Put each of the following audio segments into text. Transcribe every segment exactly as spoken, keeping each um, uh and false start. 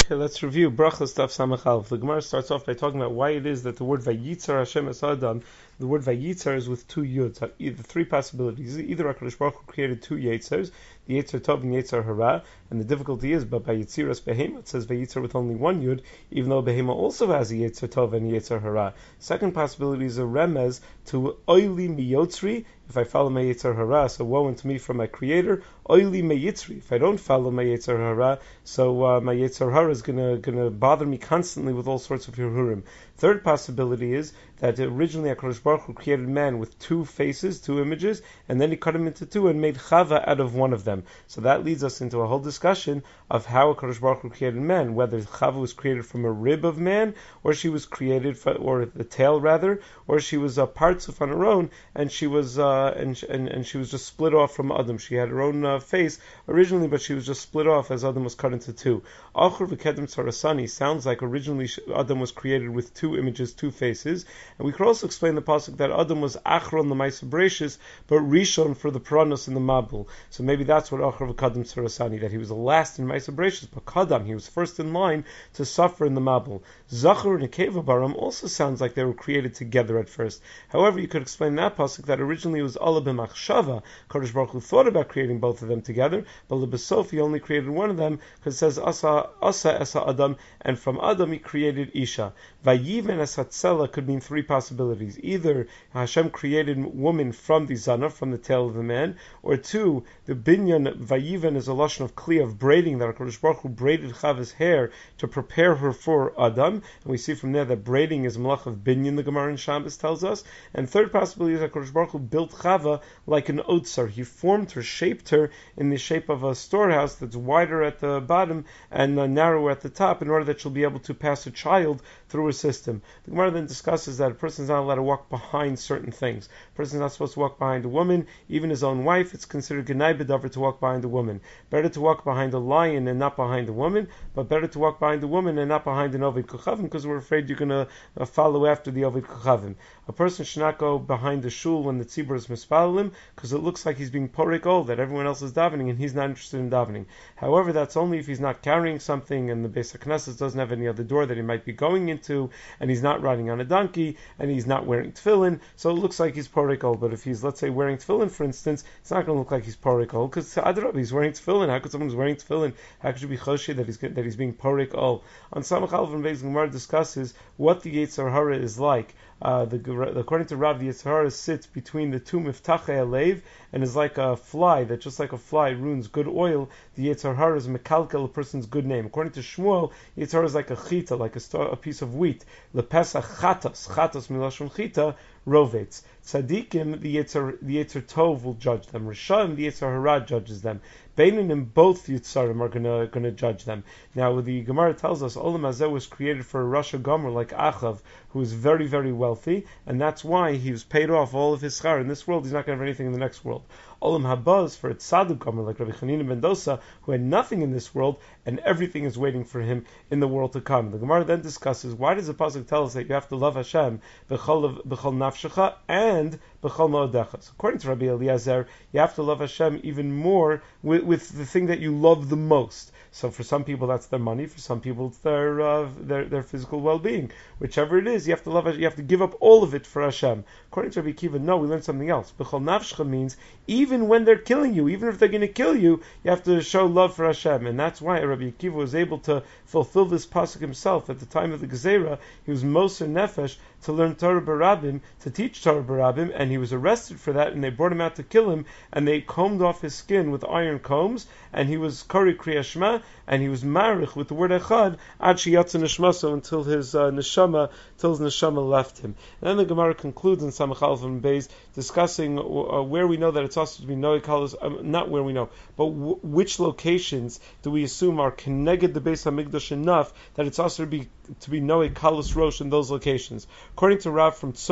Okay, let's review Brachos Daf Samach Aleph. The Gemara starts off by talking about why it is that the word Vayitzar Hashem es Adam, the word Vayitzar is with two yuds. Either three possibilities. Either HaKadosh Baruch Hu created two Yitzars, the Yitzar Tov and Yitzar Hara, and the difficulty is, but by Yitziras Behema, it says Vayitzar with only one yud, even though Behema also has a Yitzar Tov and Yitzar Hara. Second possibility is a remez to Oili Miyotzri, if I follow my Yitzar Hara, so woe unto me from my Creator. Oili Meyitzri, if I don't follow my Yitzar Hara, so uh, my Yitzar Hara is gonna gonna bother me constantly with all sorts of Hirhurim. Third possibility is that originally HaKadosh Baruch Hu created man with two faces, two images, and then he cut him into two and made Chava out of one of them. So that leads us into a whole discussion of how HaKadosh Baruch Hu created man, whether Chava was created from a rib of man, or she was created, for, or the tail rather, or she was a partzuf on her own, and she was uh, and, and and she was just split off from Adam. She had her own uh, face originally, but she was just split off as Adam was cut into two. Achur v'kedem tzarasani sounds like originally Adam was created with two images, two faces, and we could also explain the pasuk that Adam was achron the ma'aser bereishis, but rishon for the pranos and the mabul. So maybe that's what achur v'kedem tzarasani, that he was the last in ma'aser bereishis, but kadam, he was first in line to suffer in the mabul. Zachar and Nekeva baram also sounds like they were created together at first. However, you could explain that pasuk that originally it was Allah b'machshava. Kadosh Baruch Hu thought about creating both of them together, but lebesof he only created one of them because it says asa asa esa adam, and from Adam he created Isha. Vayiven es hatzela could mean three possibilities: either Hashem created woman from the zana, from the tail of the man, or two, the binyan vayiven is a lashon of kli, of braiding, that Kadosh Baruch Hu braided Chava's hair to prepare her for Adam, and we see from there that braiding is malach of binyan. The Gemara in Shabbos tells us. And third possibility is that Kadosh Baruch Hu built Chava like an otsar. He formed her, shaped her in the shape of a storehouse that's wider at the bottom and uh, narrower at the top, in order that she'll be able to pass a child through her system. The Gemara then discusses that a person is not allowed to walk behind certain things. A person is not supposed to walk behind a woman, even his own wife. It's considered genai b'davar to walk behind a woman. Better to walk behind a lion and not behind a woman, but better to walk behind a woman and not behind an ovid kochavim, because we're afraid you're going to uh, follow after the ovid kochavim. A person should not go behind the shul when the tzibur is mispalim, because it looks like he's being porik ol, that everyone else is davening and he's not interested in davening. However, that's only if he's not carrying something and the Beis HaKnesses doesn't have any other door that he might be going into, and he's not riding on a donkey, and he's not wearing tefillin, so it looks like he's porik ol. But if he's, let's say, wearing tefillin, for instance, it's not going to look like he's porik ol, because he's wearing tefillin. How could someone who's wearing tefillin, how could you be choshi that he's that he's being porik ol? On Samach Aleph and Beis Gemara discusses what the Yitzar Hara is like. Uh, the, according to Rav, the Yitzar Hara sits between the two miftachei alev and is like a fly, that just like a fly ruins good oil. The Yitzar Hara is mekalkel, a person's good name. According to Shmuel, Yitzar Hara is like a chita, like a, star, a piece of wheat. Lepesach chatas, chatas milashon chita, rovetz. Tzadikim, the Yitzar, the Yitzar Tov will judge them. Rishayim, the Yitzar Hara judges them. Beinim, both Yitzarim are gonna gonna judge them. Now, the Gemara tells us Olam Hazeh was created for a Rasha Gomer like Achav, who is very, very wealthy, and that's why he was paid off all of his schar in this world. He's not going to have anything in the next world. Olam Habaz for a Tzaduk Gomer like Rabbi Chanina ben Dosa, who had nothing in this world, and everything is waiting for him in the world to come. The Gemara then discusses, why does the pasuk tell us that you have to love Hashem b'chol nafshecha and b'chol ma'odecha? So according to Rabbi Eliezer, you have to love Hashem even more with, with the thing that you love the most. So for some people that's their money, for some people it's their uh, their, their physical well-being. Whichever it is, you have to love Hashem, you have to give up all of it for Hashem. According to Rabbi Kiva, no, we learned something else. B'chol nafshecha means even when they're killing you, even if they're going to kill you, you have to show love for Hashem. And that's why Rabbi Akiva was able to fulfill this pasuk himself. At the time of the Gezerah, he was Moser Nefesh to learn Torah Barabim, to teach Torah Barabim, and he was arrested for that, and they brought him out to kill him, and they combed off his skin with iron combs, and he was Kari Kriya Shema, and he was Marich with the word Echad, Ad Sheyatza Nishmaso, until his uh, Neshama, till his Neshama left him. And then the Gemara concludes in Samach Aleph and Beis, discussing uh, where we know that it's also to be Noe Kalos, uh, not where we know, but w- which locations do we assume are connected the Beis HaMikdash enough that it's also to be to be Noe Kalos Rosh in those locations. According to Rav from Tzofim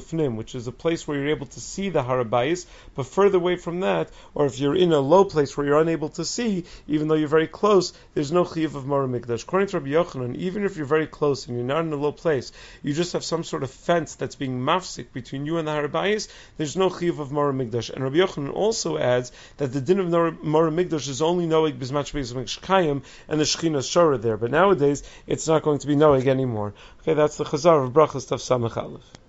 lefnim, which is a place where you're able to see the harabayis, but further away from that, or if you're in a low place where you're unable to see, even though you're very close, there's no chiyuv of Mara Mikdash. According to Rabbi Yochanan, even if you're very close and you're not in a low place, you just have some sort of fence that's being mafsik between you and the harabayis, there's no chiyuv of Mara Mikdash. And Rabbi Yochanan also adds that the din of Mara Mikdash is only noeg bismach beis mekshkayim and the Shechina Shara there, but nowadays it's not going to be noeg anymore. Okay, that's the Chazar of Brachas Tav Samach Aleph.